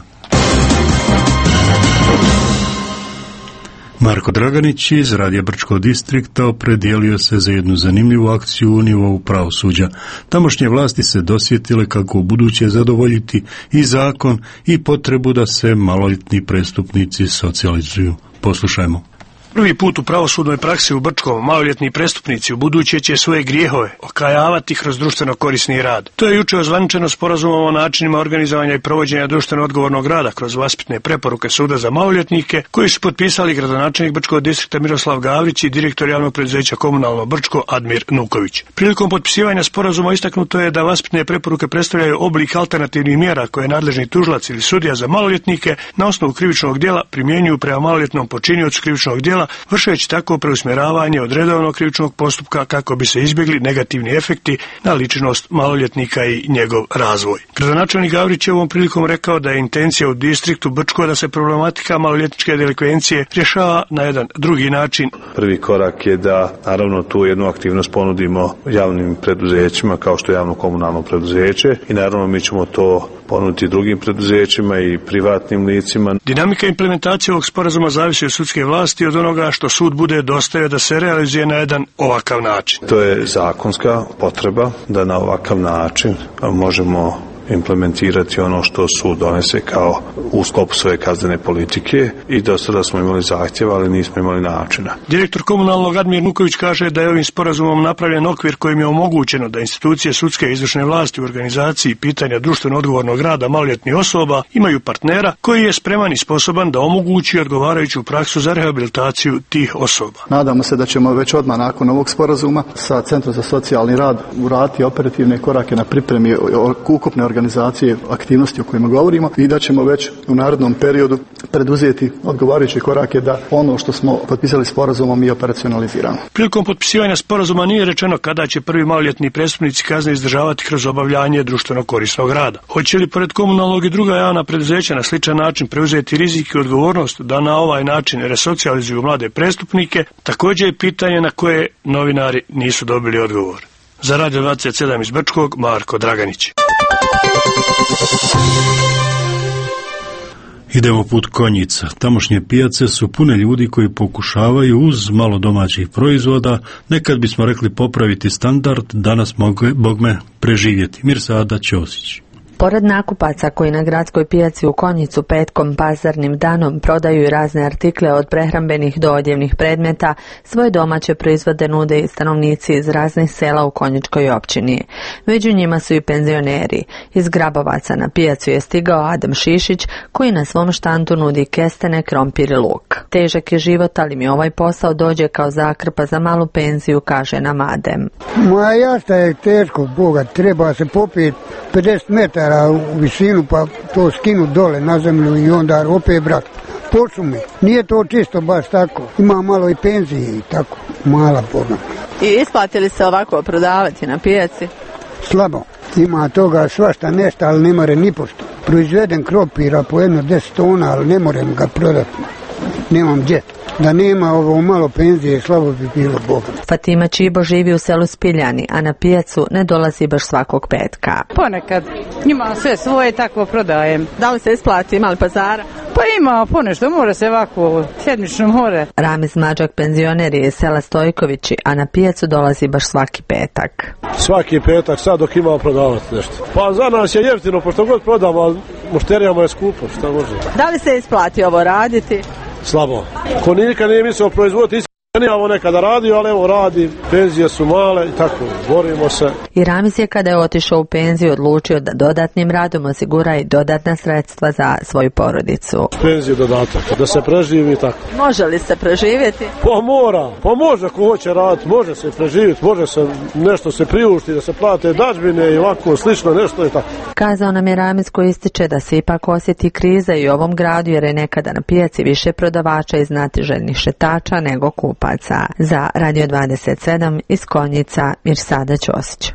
Marko Draganić iz Radija Brčkog distrikta opredijelio se za jednu zanimljivu akciju u nivou pravosuđa. Tamošnje vlasti se dosjetile kako u buduće zadovoljiti i zakon i potrebu da se maloljetni prestupnici socijalizuju. Poslušajmo. Prvi put u pravosudnoj praksi u Brčkom maloljetni prestupnici u buduće će svoje grijehove okajavati kroz društveno korisni rad. To je jučer ozvaničeno sporazumom o načinima organizovanja i provođenja društveno odgovornog rada kroz vaspitne preporuke Suda za maloljetnike, koji su potpisali gradonačelnik Brčkog distrikta Miroslav Gavrić i direktor javnog preduzeća Komunalno Brčko Admir Nuković. Prilikom potpisivanja sporazuma istaknuto je da vaspitne preporuke predstavljaju oblik alternativnih mjera koje nadležni tužilac ili sudija za maloljetnike na osnovu krivičnog djela primjenjuju prema maloljetnom počiniocu krivičnog djela, vršeći tako preusmjeravanje od redovnog krivičnog postupka kako bi se izbjegli negativni efekti na ličnost maloljetnika i njegov razvoj. Gradonačelnik Gavrić je ovom prilikom rekao da je intencija u distriktu Brčko da se problematika maloljetničke delikvencije rješava na jedan drugi način. Prvi korak je da naravno tu jednu aktivnost ponudimo javnim preduzećima kao što je javno komunalno preduzeće i naravno mi ćemo to ponuditi drugim preduzećima i privatnim licima. Dinamika implementacije ovog sporazuma zavisi od sudske vlasti, od onoga što sud bude dostavio da se realizuje na jedan ovakav način. To je zakonska potreba da na ovakav način možemo implementirati ono što sud donese kao u sklopu svoje kaznene politike i do sada smo imali zahtjeva, ali nismo imali načina. Direktor Komunalnog Admir Nuković kaže da je ovim sporazumom napravljen okvir kojim je omogućeno da institucije sudske i izvršne vlasti u organizaciji pitanja društveno odgovornog rada maloljetnih osoba imaju partnera koji je spreman i sposoban da omogući odgovarajuću praksu za rehabilitaciju tih osoba. Nadamo se da ćemo već odmah nakon ovog sporazuma sa Centrom za socijalni rad uraditi operativne korake na pripremi ukupne organizacije aktivnosti o kojima govorimo i da ćemo već u narednom periodu preduzeti odgovarajuće korake da ono što smo potpisali sporazumom i operacionaliziramo. Prilikom potpisivanja sporazuma nije rečeno kada će prvi maloljetni prestupnici kazne izdržavati kroz obavljanje društveno korisnog rada. Hoće li pored komunalnog i druga javna preduzeća na sličan način preuzeti rizik i odgovornost da na ovaj način resocijalizuju mlade prestupnike, također je pitanje na koje novinari nisu dobili odgovor. Za Radio 27 iz Brčkog, Marko Draganić. Idemo put Konjica. Tamošnje pijace su pune ljudi koji pokušavaju uz malo domaćih proizvoda, nekad bismo rekli popraviti standard, danas bogme preživjeti. Mirsada Ćosić. Pored nakupaca koji na gradskoj pijaci u Konjicu petkom pazarnim danom prodaju i razne artikle od prehrambenih do odjevnih predmeta, svoje domaće proizvode nude i stanovnici iz raznih sela u Konjičkoj općini. Među njima su i penzioneri. Iz Grabovaca na pijacu je stigao Adam Šišić koji na svom štandu nudi kestene, krompir i luk. Težak je život, ali mi ovaj posao dođe kao zakrpa za malu penziju, kaže nam Adem. Moja jasta je teško, Boga, treba se popiti 50 metara u visinu pa to skinu dole na zemlju i onda opet brat. Po šumi. Nije to čisto baš tako. Ima malo i penzije i tako. Mala porna. I isplati li se ovako prodavati na pijaci? Slabo. Ima toga svašta nešto, ali ne more ni pošto. Proizvedem krompira po 10 tona, ali ne morem ga prodati. Nemam gdje. Da nema ovo malo penzije, slabo bi bilo Boga. Fatima Čibo živi u selu Spiljani, a na pijacu ne dolazi baš svakog petka. Ponekad ima sve svoje, tako prodajem. Da li se isplati, ima li pazara? Pa ima ponešto, mora se ovako, sedmično more. Ramiz Mađak penzioner je iz sela Stojkovići, a na pijacu dolazi baš svaki petak. Svaki petak sad dok imamo prodavati nešto. Pa za nas je jeftino, pošto god prodamo, ali mušterijama je skupo, šta može. Da li se isplati ovo raditi? Slabo. Ko nikad nije mislio proizvoditi, nije ovo nekada radio, ali evo radi, penzije su male i tako, borimo se. I Ramiz je kada je otišao u penziju odlučio da dodatnim radom osigura i dodatna sredstva za svoju porodicu. Penziju dodatak, da se preživi i tako. Može li se preživjeti? Pa mora, pa može ko hoće raditi, može se preživjeti, može se nešto se priušti, da se plate dažbine i ovako slično nešto i tako. Kazao nam je Ramiz koji ističe da se ipak osjeti kriza i u ovom gradu jer je nekada na pijaci više prodavača i znatiželjnih šetača nego kupaca. Za Radio 27 iz Konjica, Mirsada Ćosić.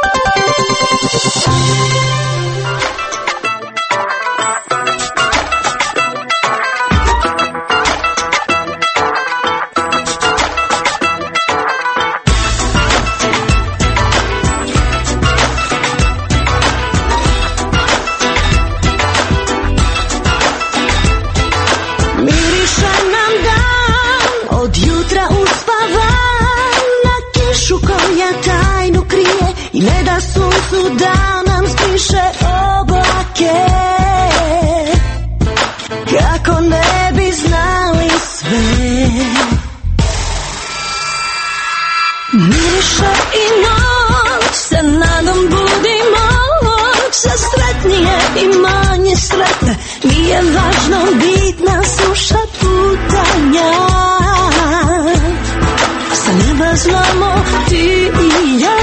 I ne da suncu da nam zbriše oblake. Kako ne bi znali sve. Miriše i noć, sa nadom budimo, sa sretnije i manje sretne. Nije važno, bitna suša putanja. Sa neba znamo ti i ja.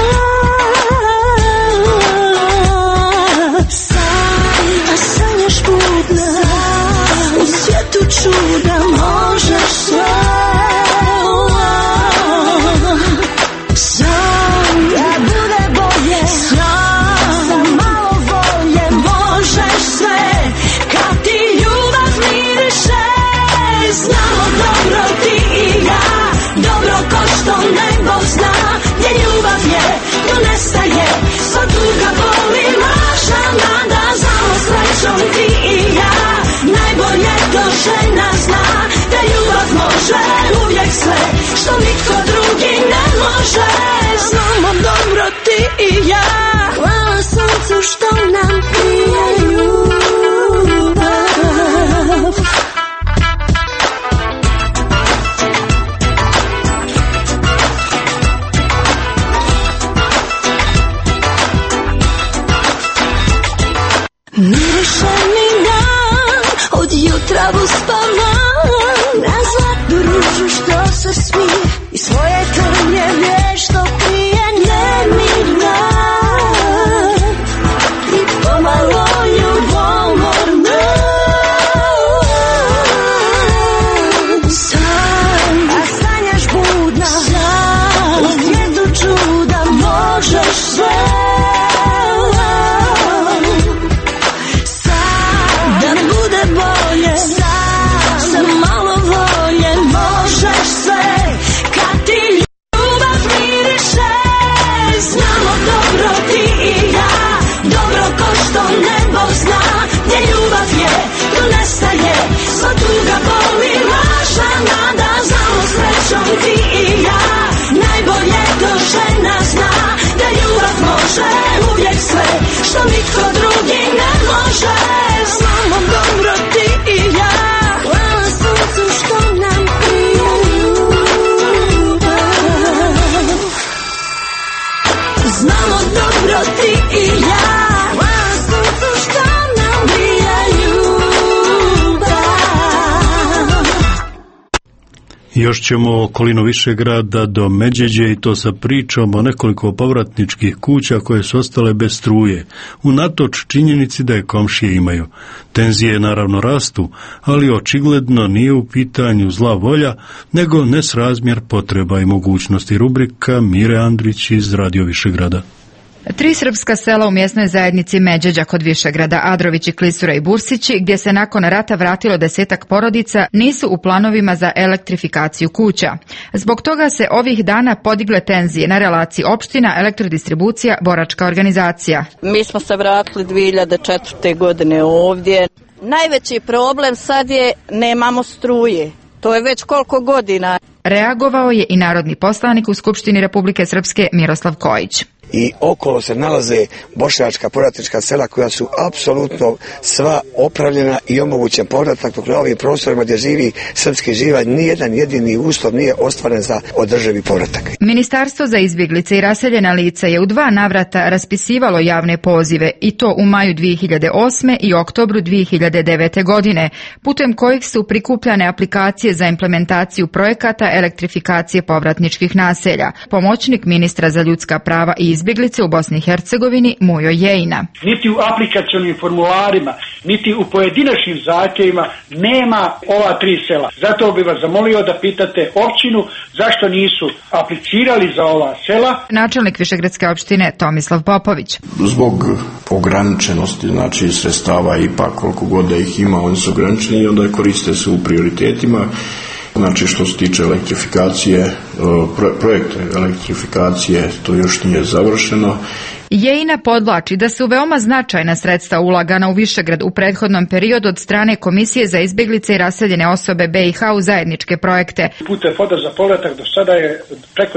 A sanjaš budna, u svijetu čuda možeš sve. San, da bude bolje, sa malo volje možeš sve. Kad ti ljubav miriše, znamo dobro ti i ja. Dobro ko što nebo zna, gdje ljubav je, to nestaje. Sva tuga boli, naša nada, znamo srećom ti i ja. Najbolje to žena zna, da ljubav može uvijek sve, što nitko drugi ne može. Znamo dobro ti i ja. Hvala suncu što nam prije ljubav. Miriše mi dan, od jutra uspavan, na zlatnu ružu što se smije i svoje trnje vješto prije nemirna i pomalo ljubomorna. San, a sanjaš budna, san, u svijetu čuda možeš sve. Tuga boli, naša nada, znamo srećom ti i ja. Najbolje to žena zna, da ljubav može znamo dobro ti i ja. Srcu što nam bija ljubav. Još ćemo okolinu Višegrada do Međeđe i to sa pričom o nekoliko povratničkih kuća koje su ostale bez struje, unatoč činjenici da je komšije imaju. Tenzije naravno rastu, ali očigledno nije u pitanju zla volja, nego nesrazmjer potreba i mogućnosti. Rubrika Mire Andrić iz Radio Višegrada. 3 srpska sela u mjesnoj zajednici Međeđa kod Višegrada, Adrovići, Klisura i Bursići, gdje se nakon rata vratilo 10-ak porodica, nisu u planovima za elektrifikaciju kuća. Zbog toga se ovih dana podigle tenzije na relaciji opština, elektrodistribucija, boračka organizacija. Mi smo se vratili 2004. godine ovdje. Najveći problem sad je nemamo struje. To je već koliko godina. Reagovao je i narodni poslanik u Skupštini Republike Srpske Miroslav Kojić. I okolo se nalaze bošnjačka povratnička sela koja su apsolutno sva opravljena i omogućen povratak, dok na ovim prostorima gdje živi srpski živalj nijedan jedini uslov nije ostvaren za održivi povratak. Ministarstvo za izbjeglice i raseljena lica je u 2 navrata raspisivalo javne pozive, i to u maju 2008. i oktobru 2009. godine, putem kojih su prikupljane aplikacije za implementaciju projekata elektrifikacije povratničkih naselja. Pomoćnik ministra za ljudska prava i izbjeglice u Bosni i Hercegovini Mujo Jejina. Niti u aplikacionim formularima, niti u pojedinačnim zahtjevima nema ova 3 sela. Zato bih vas zamolio da pitate općinu zašto nisu aplicirali za ova sela. Načelnik Višegradske opštine Tomislav Popović. Zbog ograničenosti, znači sredstava ipak koliko god da ih ima, oni su ograničeni i onda koriste se u prioritetima. Znači što se tiče elektrifikacije, projekta elektrifikacije, to još nije završeno. Jejina podvlači da su veoma značajna sredstva ulagana u Višegrad u prethodnom periodu od strane Komisije za izbjeglice i raseljene osobe BiH u zajedničke projekte. Putem Fonda za povratak do sada je preko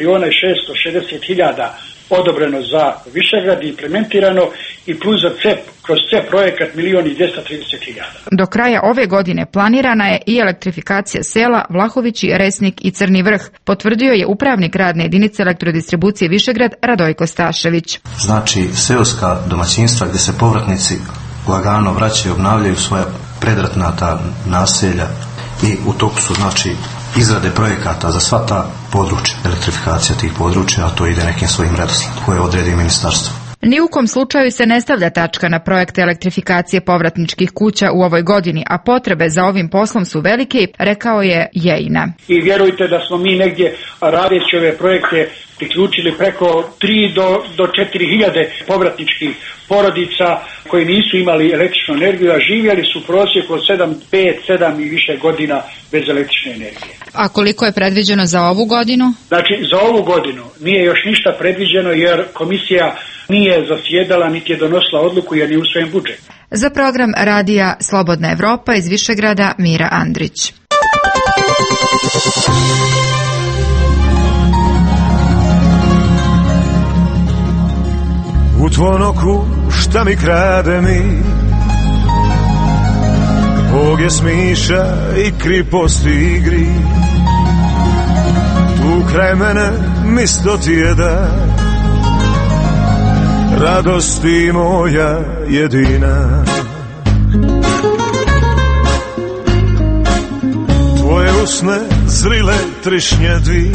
2.660.000 odobreno za Višegrad i implementirano, i plus za CEP, kroz CEP projekat 1.230.000. Do kraja ove godine planirana je i elektrifikacija sela Vlahovići, Resnik i Crni Vrh, potvrdio je upravnik radne jedinice elektrodistribucije Višegrad Radojko Stašević. Znači seoska domaćinstva gdje se povratnici lagano vraćaju, obnavljaju svoja predratna naselja i u toku su znači izrade projekata za sva ta područja, elektrifikacija tih područja, a to ide nekim svojim redosledom koje odredi ministarstvo. Ni u kom slučaju se ne stavlja tačka na projekte elektrifikacije povratničkih kuća u ovoj godini, a potrebe za ovim poslom su velike, rekao je Jejina. I vjerujte da smo mi negdje radeći ove projekte priključili preko 3 do 4.000 povratničkih porodica koji nisu imali električnu energiju, a živjeli su u prosjeku od 5, 7 i više godina bez električne energije. A koliko je predviđeno za ovu godinu? Znači, za ovu godinu nije još ništa predviđeno jer komisija nije zasjedala niti je donosila odluku jer nije usvojen budžet. Za program radija Slobodna Evropa iz Višegrada Mira Andrić. U tvojom oku šta mi krade mi, Boge smiša i kriposti igri. Tu kraj mene misto ti je da radosti moja jedina. Tvoje usne zrile trišnje dvi,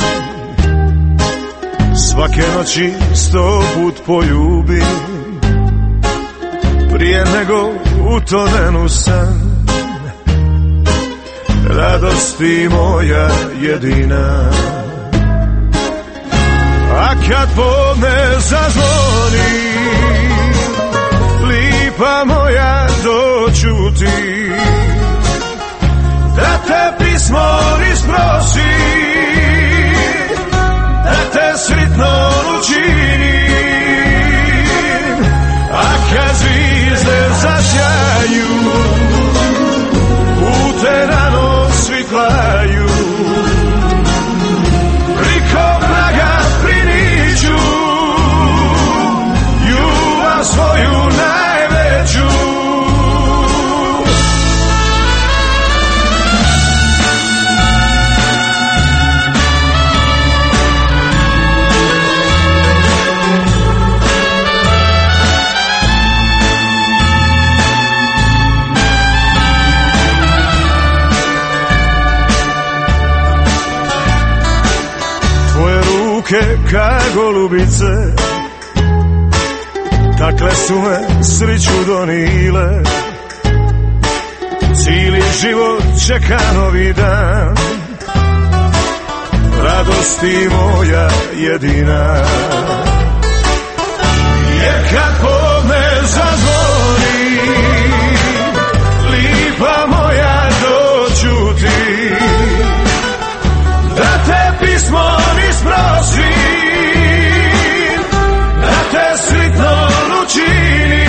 svake noći 100 put poljubim, prije nego utonem u san. Radosti moja jedina. A kad podne zazvoni, lipa moja doću ti, da te pismo isprosi, da te sretno učinim. A kad zvizde zasjaju, u te rano svitlaju, priko praga priniću ljubav svoju najveću. ka golubice, takle su me sriću donile. Cijeli život čeka novi dan, radosti moja jedina. Jer kad podne zazvoni, lipa moja doću ti, da te pismo isprosim, da te sritno lučini,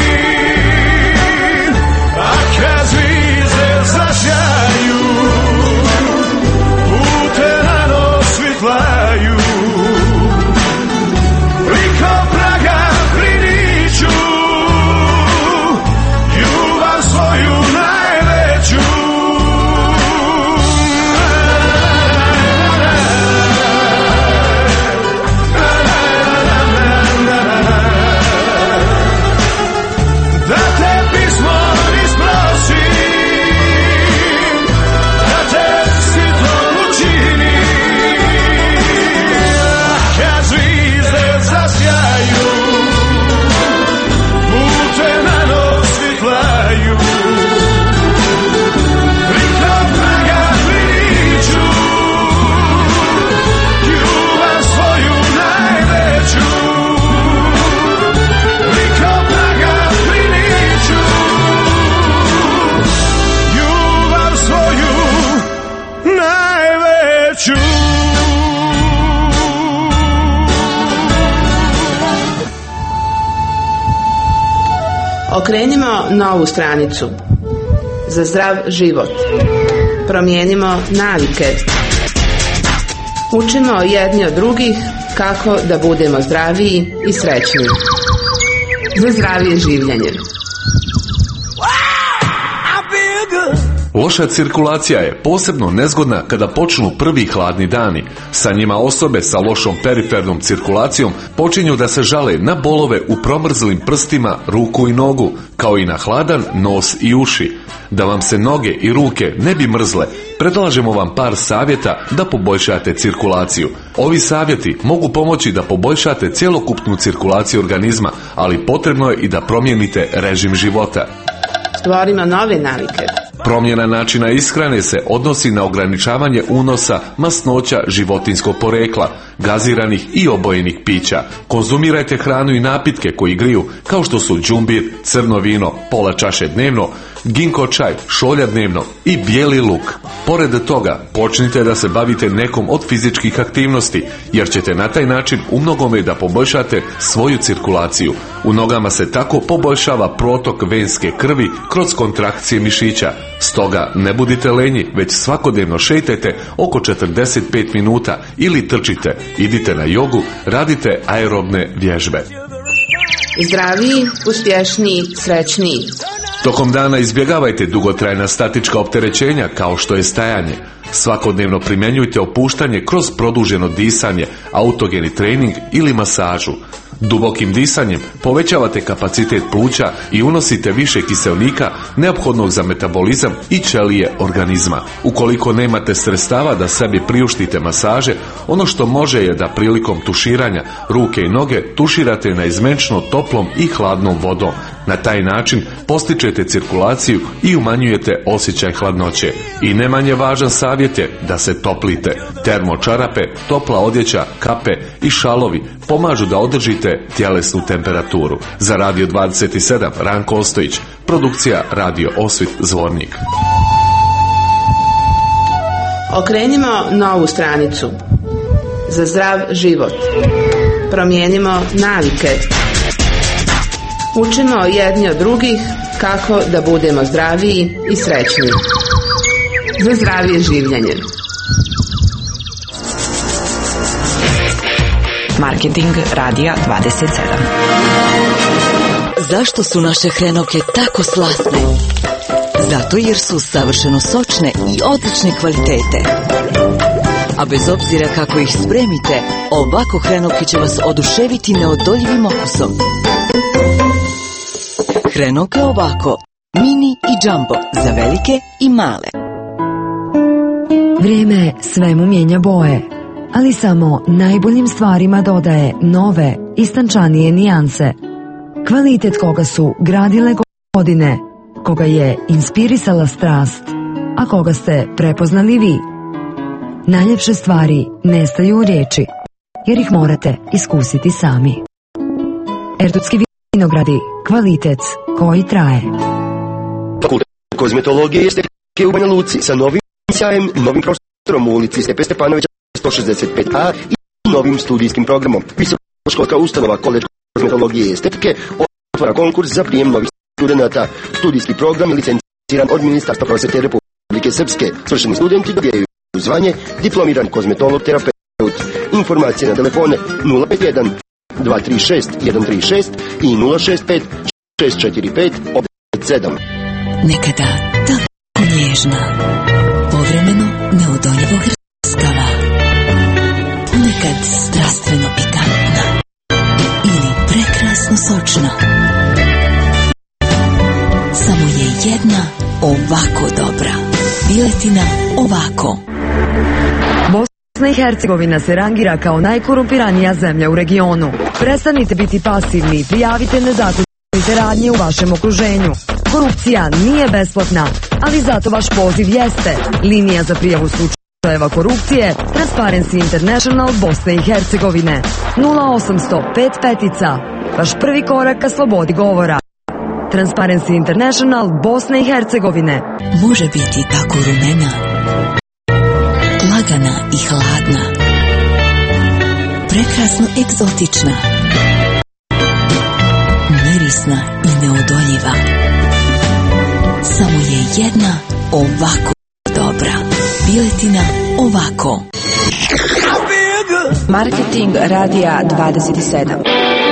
a kad zvizde zasjaju, pute na nos svitlaju, priko praga priniću, ljubav svoju najveću. Da te pismo isprosim, da te sitno učini, kad zvizde zasjaju, pute na nos svitlaju, priko praga priniću, ljubav svoju najveću, priko praga priniću, ljubav svoju najveću. Okrenimo novu stranicu. Za zdrav život. Promijenimo navike. Učimo jedni od drugih kako da budemo zdraviji i srećniji. Za zdravije življenje. Loša cirkulacija je posebno nezgodna kada počnu prvi hladni dani. Sa njima osobe sa lošom perifernom cirkulacijom počinju da se žale na bolove u promrzlim prstima, ruku i nogu, kao i na hladan nos i uši. Da vam se noge i ruke ne bi mrzle, predlažemo vam par savjeta da poboljšate cirkulaciju. Ovi savjeti mogu pomoći da poboljšate cjelokupnu cirkulaciju organizma, ali potrebno je i da promijenite režim života. Stvorimo nove navike. Promjena načina ishrane se odnosi na ograničavanje unosa masnoća životinjskog porekla, gaziranih i obojenih pića. Konzumirajte hranu i napitke koji griju, kao što su đumbir, crno vino, pola čaše dnevno, ginko čaj, šolja dnevno i bijeli luk. Pored toga, počnite da se bavite nekom od fizičkih aktivnosti, jer ćete na taj način u mnogome da poboljšate svoju cirkulaciju. U nogama se tako poboljšava protok venske krvi kroz kontrakcije mišića. Stoga ne budite lenji, već svakodnevno šetajte oko 45 minuta ili trčite, idite na jogu, radite aerobne vježbe. Zdraviji, uspješniji, srećniji. Tokom dana izbjegavajte dugotrajna statička opterećenja kao što je stajanje. Svakodnevno primjenjujte opuštanje kroz produženo disanje, autogeni trening ili masažu. Dubokim disanjem povećavate kapacitet pluća i unosite više kiselnika neophodnog za metabolizam i ćelije organizma. Ukoliko nemate sredstava da sebi priuštite masaže, ono što može je da prilikom tuširanja ruke i noge tuširate naizmenično toplom i hladnom vodom. Na taj način postičete cirkulaciju i umanjujete osjećaj hladnoće. I ne manje važan savjet je da se toplite. Termo čarape, topla odjeća, kape i šalovi pomažu da održite tjelesnu temperaturu. Za Radio 27 Ranko Ostojić, produkcija Radio Osvit Zvornik. Okrenimo novu stranicu. Za zdrav život. Promijenimo navike. Učimo jedni od drugih kako da budemo zdraviji i srećniji. Za zdravije življenje. Marketing Radija 27. Zašto su naše hrenovke tako slasne? Zato jer su savršeno sočne i odlične kvalitete. A bez obzira kako ih spremite, ovako hrenovke će vas oduševiti neodoljivim okusom. Hrenovke ovako, mini i džambo, za velike i male. Vrijeme svemu mijenja boje. ali samo najboljim stvarima dodaje nove, istančanije nijanse. Kvalitet koga su gradile godine, koga je inspirisala strast, a koga ste prepoznali vi. Najljepše stvari nestaju u riječi, jer ih morate iskusiti sami. Erdutski vinogradi, kvalitet koji traje. Fakultet kozmetologije i estetike u Banja Luci sa novim sjajem, novim prostorom u ulici Stepe Stepanovića 165A i novim studijskim programom. Visokoškolska ustanova Koledž kozmetologije i estetike otvara konkurs za prijem novih studenata. Studijski program je licenciran od Ministarstva prosvete Republike Srpske. Svršeni studenti dobijaju zvanje diplomiran kozmetolog-terapeut. Informacije na telefone 051 236 136 i 065 645 7. Nekada tako nježna, povremeno neodoljivo hrskava, ponekad strastveno pikantna ili prekrasno sočna. Samo je jedna ovako dobra. Piletina ovako. Bosna i Hercegovina se rangira kao najkorumpiranija zemlja u regionu. Prestanite biti pasivni i prijavite nezakonite radnje u vašem okruženju. Korupcija nije besplatna, ali zato vaš poziv jeste. Linija za prijavu slučajeva korupcije Transparency International Bosne i Hercegovine 0805 petica. Vaš prvi korak ka slobodi govora. Transparency International Bosne i Hercegovine. Može biti tako rumena, lagana i hladna, prekrasno egzotična, mirisna i neodoljiva. Samo je jedna ovako dobra. Piletina ovako. Marketing radija 27.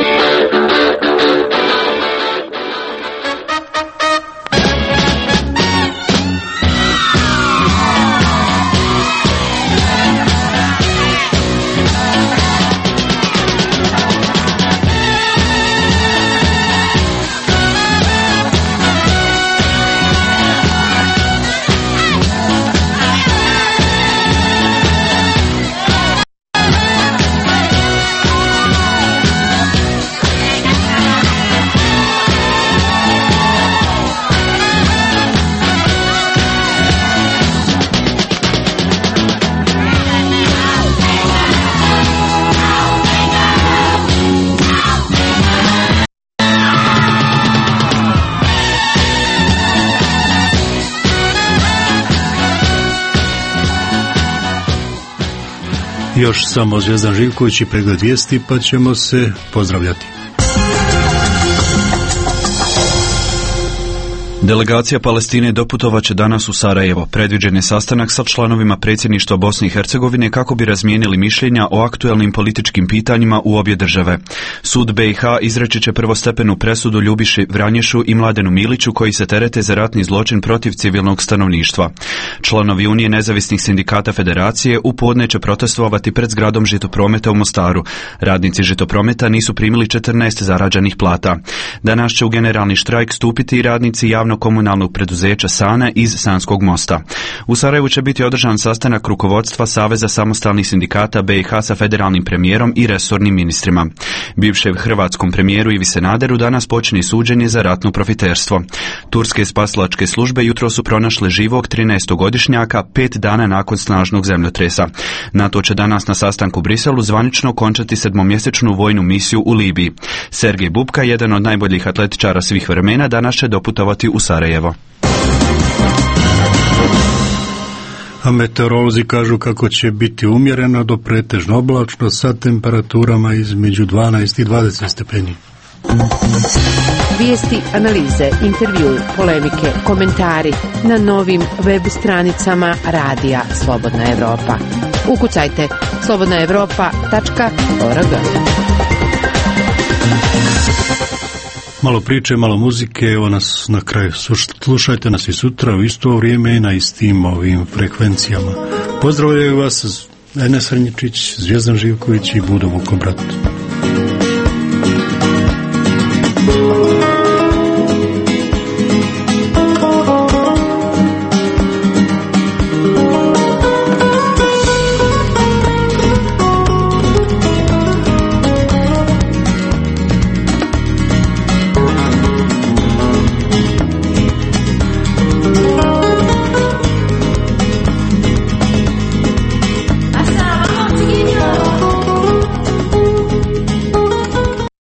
Još samo Zvijezdan Živković i pregled vijesti, pa ćemo se pozdravljati. Delegacija Palestine doputovaće danas u Sarajevo. Predviđen je sastanak sa članovima predsjedništva Bosne i Hercegovine kako bi razmijenili mišljenja o aktuelnim političkim pitanjima u obje države. Sud BiH izreći će prvostepenu presudu Ljubiši Vranješu i Mladenu Miliću koji se terete za ratni zločin protiv civilnog stanovništva. Članovi Unije nezavisnih sindikata Federacije u podne će protestovati pred zgradom Žitoprometa u Mostaru. Radnici Žitoprometa nisu primili 14 zarađenih plata. Danas će u generalni štrajk stupiti i radnici javno-komunalnog preduzeća Sana iz Sanskog mosta. U Sarajevu će biti održan sastanak rukovodstva Saveza samostalnih sindikata BiH sa federalnim premijerom i resornim ministrima. Bivšem hrvatskom premijeru Ivi Sanaderu danas počinje suđenje za ratno profiterstvo. Turske spasilačke službe jutro su pronašle živog 13-godišnjaka 5 dana nakon snažnog zemljotresa. NATO će danas na sastanku u Briselu zvanično okončati 7-mjesečnu vojnu misiju u Libiji. Sergej Bubka, jedan od najboljih atletičara svih vremena, danas će doputovati u Sarajevo. A meteorolozi kažu kako će biti umjereno do pretežno oblačno sa temperaturama između 12 i 20 stepeni. Vijesti, analize, intervju, polemike, komentari na novim web stranicama radija Slobodna Evropa. Ukucajte slobodnaevropa.org. Malo priče, malo muzike, evo nas na kraju. Slušajte nas i sutra u isto vrijeme na istim ovim frekvencijama. Pozdravljaju vas Enes Hrnjičić, Zvijezdan Živković i Budo Vukobrat.